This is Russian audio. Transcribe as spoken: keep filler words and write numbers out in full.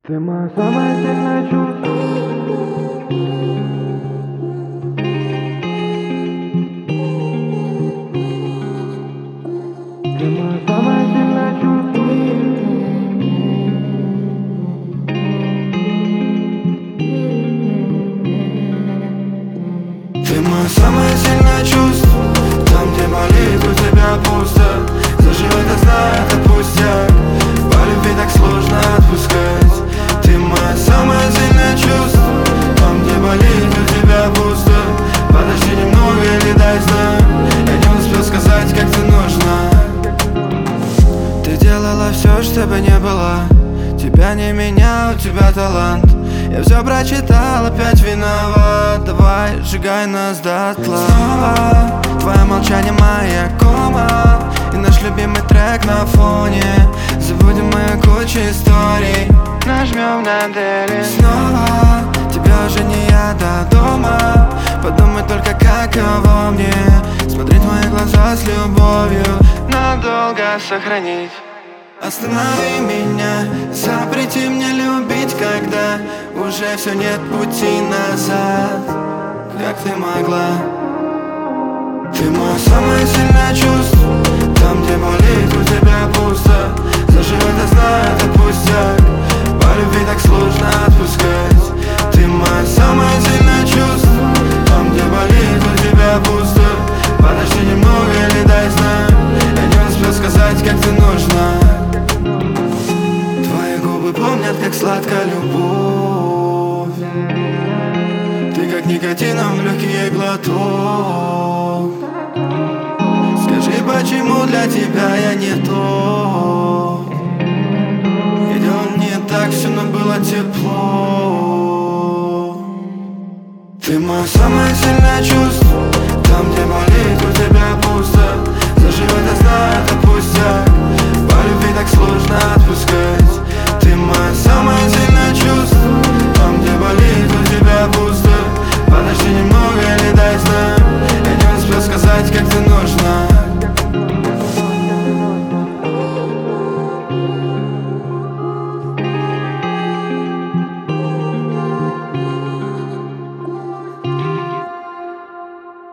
Ты мое самое сильное чувство. Ты мое самое сильное чувство. Ты мое самое сильное чувство. Там, где болит, у тебя пусто. Заживет, я знаю, это пустяк. По любви так сложно отпускать. Ты мое самое сильное чувство. Там, где болит, у тебя пусто. Подожди немного или дай знак. Я не успел сказать, как ты нужна. Ты делала все, чтобы не было тебя, не меня, у тебя талант. Я все прочитал, опять виноват. Давай, сжигай нас дотла. Снова твое молчание, моя кома. И наш любимый трек на фоне. Забудем мою кучу историй. Нажмем на деле. Снова тебя уже не я до дома. Подумай только, каково мне смотреть в мои глаза с любовью. Надолго сохранить. Останови меня, запрети мне любить, когда уже все, нет пути назад. Как ты могла? Ты мое самое сильное чувство. Там, где болит, у тебя пусто. Заживет, я знаю, это пустяк. По любви так сложно отпускать. Ты мое самое сильное чувство. Там, где болит, у тебя пусто. Подожди немного или дай знак. Я не успел сказать, как ты нужна. Помнят, как сладка любовь. Ты как никотином в легкий глоток. Скажи, почему для тебя я не тот? И делал не так все, но было тепло. Ты мое самое сильное чувство. Там, где болит, у тебя пусто.